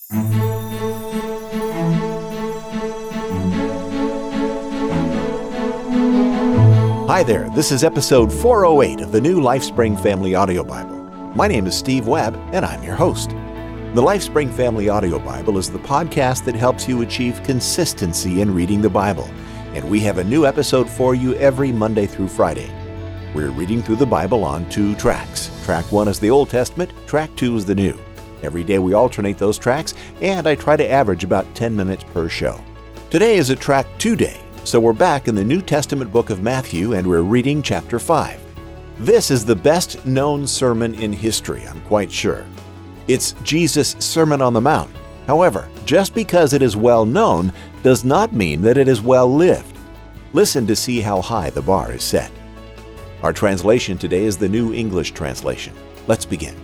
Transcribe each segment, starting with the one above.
Hi there, this is episode 408 of the new LifeSpring Family Audio Bible. My name is Steve Webb, and I'm your host. The LifeSpring Family Audio Bible is the podcast that helps you achieve consistency in reading the Bible, and we have a new episode for you every Monday through Friday. We're reading through the Bible on 2 tracks. Track 1 is the Old Testament, Track 2 is the New. Every day we alternate those tracks, and I try to average about 10 minutes per show. Today is a Track 2 day. So we're back in the New Testament book of Matthew, and we're reading chapter 5. This is the best known sermon in history, I'm quite sure. It's Jesus' Sermon on the Mount. However, just because it is well known does not mean that it is well lived. Listen to see how high the bar is set. Our translation today is the New English Translation. Let's begin.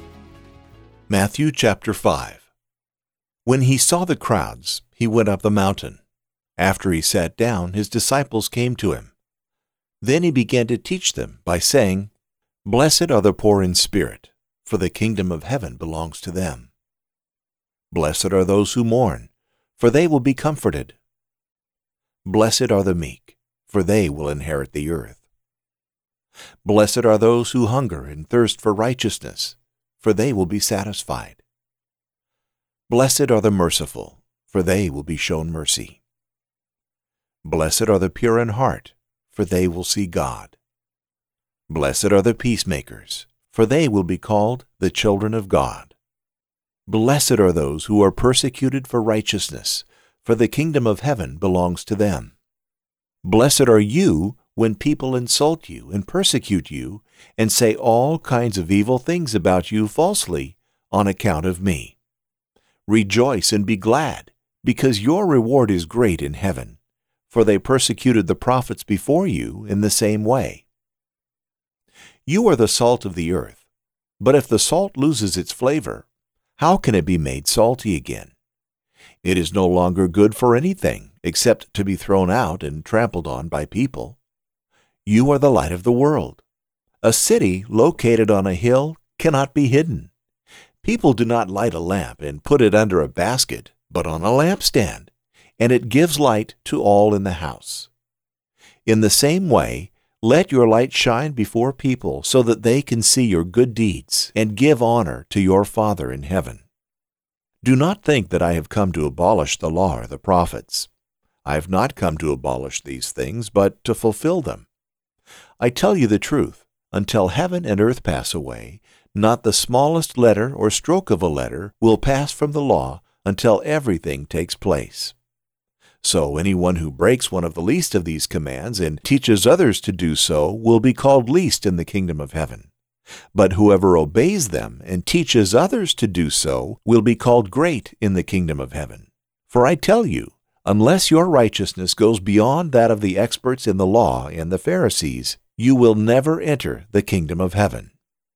Matthew chapter 5. When he saw the crowds, he went up the mountain. After he sat down, his disciples came to him. Then he began to teach them by saying, "Blessed are the poor in spirit, for the kingdom of heaven belongs to them. Blessed are those who mourn, for they will be comforted. Blessed are the meek, for they will inherit the earth. Blessed are those who hunger and thirst for righteousness, for they will be satisfied. Blessed are the merciful, for they will be shown mercy. Blessed are the pure in heart, for they will see God. Blessed are the peacemakers, for they will be called the children of God. Blessed are those who are persecuted for righteousness, for the kingdom of heaven belongs to them. Blessed are you when people insult you and persecute you and say all kinds of evil things about you falsely on account of me. Rejoice and be glad, because your reward is great in heaven. For they persecuted the prophets before you in the same way. You are the salt of the earth, but if the salt loses its flavor, how can it be made salty again? It is no longer good for anything except to be thrown out and trampled on by people. You are the light of the world. A city located on a hill cannot be hidden. People do not light a lamp and put it under a basket, but on a lampstand, and it gives light to all in the house. In the same way, let your light shine before people so that they can see your good deeds and give honor to your Father in heaven. Do not think that I have come to abolish the law or the prophets. I have not come to abolish these things, but to fulfill them. I tell you the truth, until heaven and earth pass away, not the smallest letter or stroke of a letter will pass from the law until everything takes place. So anyone who breaks one of the least of these commands and teaches others to do so will be called least in the kingdom of heaven. But whoever obeys them and teaches others to do so will be called great in the kingdom of heaven. For I tell you, unless your righteousness goes beyond that of the experts in the law and the Pharisees, you will never enter the kingdom of heaven.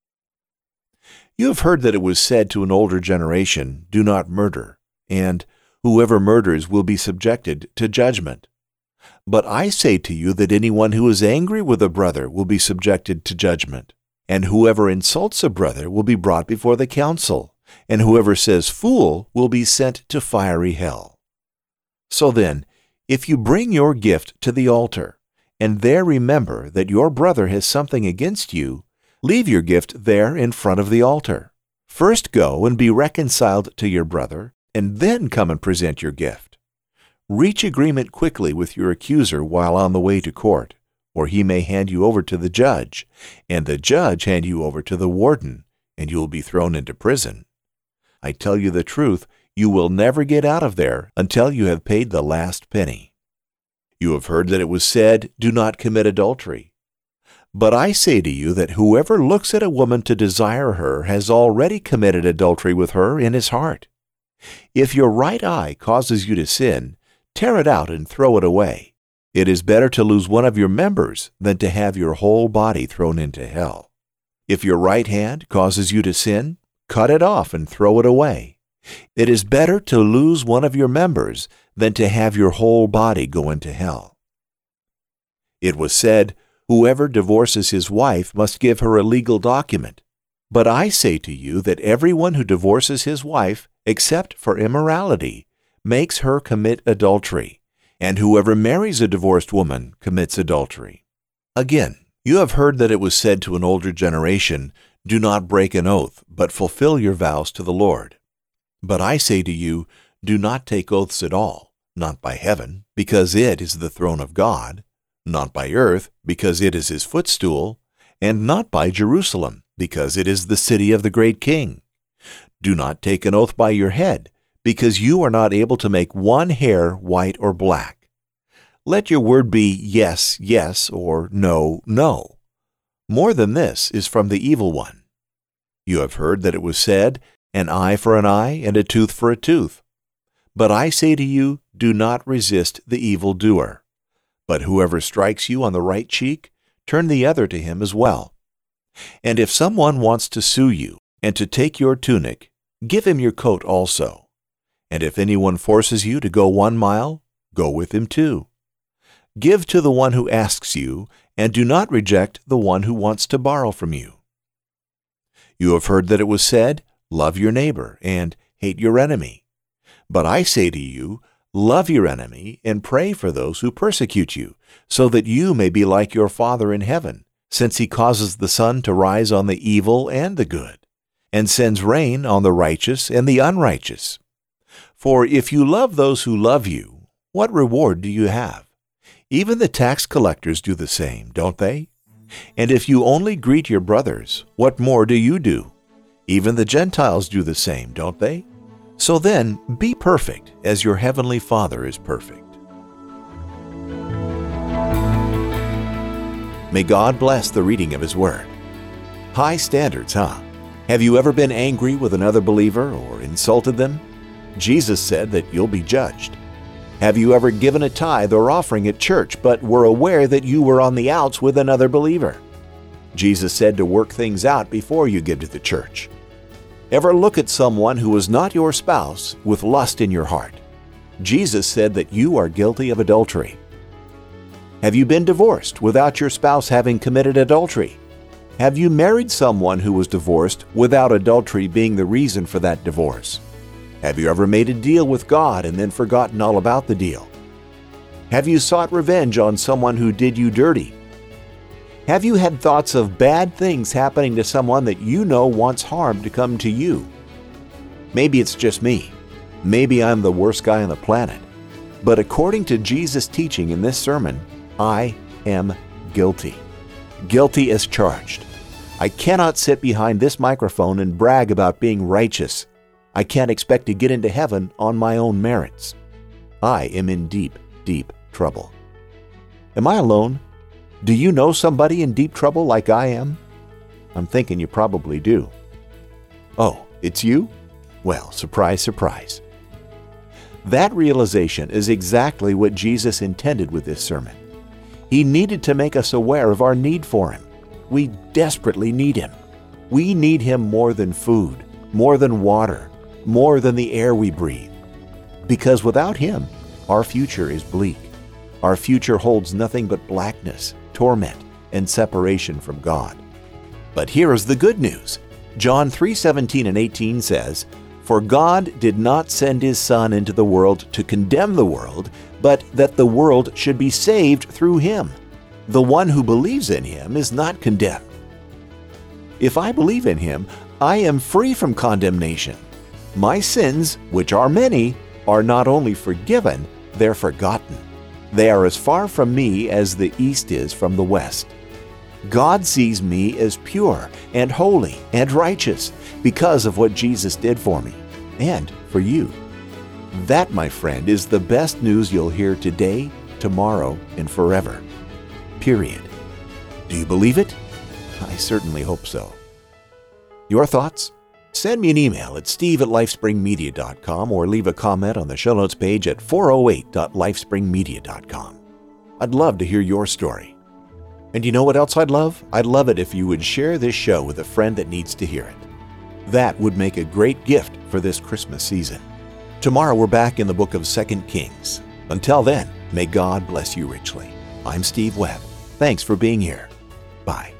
You have heard that it was said to an older generation, 'Do not murder,' and whoever murders will be subjected to judgment. But I say to you that anyone who is angry with a brother will be subjected to judgment, and whoever insults a brother will be brought before the council, and whoever says 'fool' will be sent to fiery hell. So then, if you bring your gift to the altar, and there remember that your brother has something against you, leave your gift there in front of the altar. First go and be reconciled to your brother, and then come and present your gift. Reach agreement quickly with your accuser while on the way to court, or he may hand you over to the judge, and the judge hand you over to the warden, and you will be thrown into prison. I tell you the truth, you will never get out of there until you have paid the last penny. You have heard that it was said, 'Do not commit adultery.' But I say to you that whoever looks at a woman to desire her has already committed adultery with her in his heart. If your right eye causes you to sin, tear it out and throw it away. It is better to lose one of your members than to have your whole body thrown into hell. If your right hand causes you to sin, cut it off and throw it away. It is better to lose one of your members than to have your whole body go into hell. It was said, 'Whoever divorces his wife must give her a legal document.' But I say to you that everyone who divorces his wife except for immorality, makes her commit adultery, and whoever marries a divorced woman commits adultery. Again, you have heard that it was said to an older generation, "Do not break an oath, but fulfill your vows to the Lord." But I say to you, do not take oaths at all, not by heaven, because it is the throne of God, not by earth, because it is his footstool, and not by Jerusalem, because it is the city of the great King. Do not take an oath by your head, because you are not able to make one hair white or black. Let your word be yes, yes, or no, no. More than this is from the evil one. You have heard that it was said, an eye for an eye and a tooth for a tooth. But I say to you, do not resist the evildoer. But whoever strikes you on the right cheek, turn the other to him as well. And if someone wants to sue you and to take your tunic, give him your coat also. And if anyone forces you to go 1 mile, go with him 2. Give to the one who asks you, and do not reject the one who wants to borrow from you. You have heard that it was said, love your neighbor and hate your enemy. But I say to you, love your enemy and pray for those who persecute you, so that you may be like your Father in heaven, since he causes the sun to rise on the evil and the good, and sends rain on the righteous and the unrighteous. For if you love those who love you, what reward do you have? Even the tax collectors do the same, don't they? And if you only greet your brothers, what more do you do? Even the Gentiles do the same, don't they? So then, be perfect as your heavenly Father is perfect. May God bless the reading of His Word. High standards, huh? Have you ever been angry with another believer or insulted them? Jesus said that you'll be judged. Have you ever given a tithe or offering at church but were aware that you were on the outs with another believer? Jesus said to work things out before you give to the church. Ever look at someone who is not your spouse with lust in your heart? Jesus said that you are guilty of adultery. Have you been divorced without your spouse having committed adultery? Have you married someone who was divorced without adultery being the reason for that divorce? Have you ever made a deal with God and then forgotten all about the deal? Have you sought revenge on someone who did you dirty? Have you had thoughts of bad things happening to someone that you know wants harm to come to you? Maybe it's just me. Maybe I'm the worst guy on the planet. But according to Jesus' teaching in this sermon, I am guilty. Guilty as charged. I cannot sit behind this microphone and brag about being righteous. I can't expect to get into heaven on my own merits. I am in deep, deep trouble. Am I alone? Do you know somebody in deep trouble like I am? I'm thinking you probably do. Oh, it's you? Well, surprise, surprise. That realization is exactly what Jesus intended with this sermon. He needed to make us aware of our need for Him. We desperately need Him. We need Him more than food, more than water, more than the air we breathe. Because without Him, our future is bleak. Our future holds nothing but blackness, torment, and separation from God. But here is the good news. John 3:17 and 18 says, "For God did not send His Son into the world to condemn the world, but that the world should be saved through Him. The one who believes in Him is not condemned." If I believe in Him, I am free from condemnation. My sins, which are many, are not only forgiven, they're forgotten. They are as far from me as the east is from the west. God sees me as pure and holy and righteous because of what Jesus did for me and for you. That, my friend, is the best news you'll hear today, tomorrow, and forever. Period. Do you believe it? I certainly hope so. Your thoughts? Send me an email at steve@lifespringmedia.com or leave a comment on the show notes page at 408.lifespringmedia.com. I'd love to hear your story. And you know what else I'd love? I'd love it if you would share this show with a friend that needs to hear it. That would make a great gift for this Christmas season. Tomorrow we're back in the book of 2 Kings. Until then, may God bless you richly. I'm Steve Webb. Thanks for being here. Bye.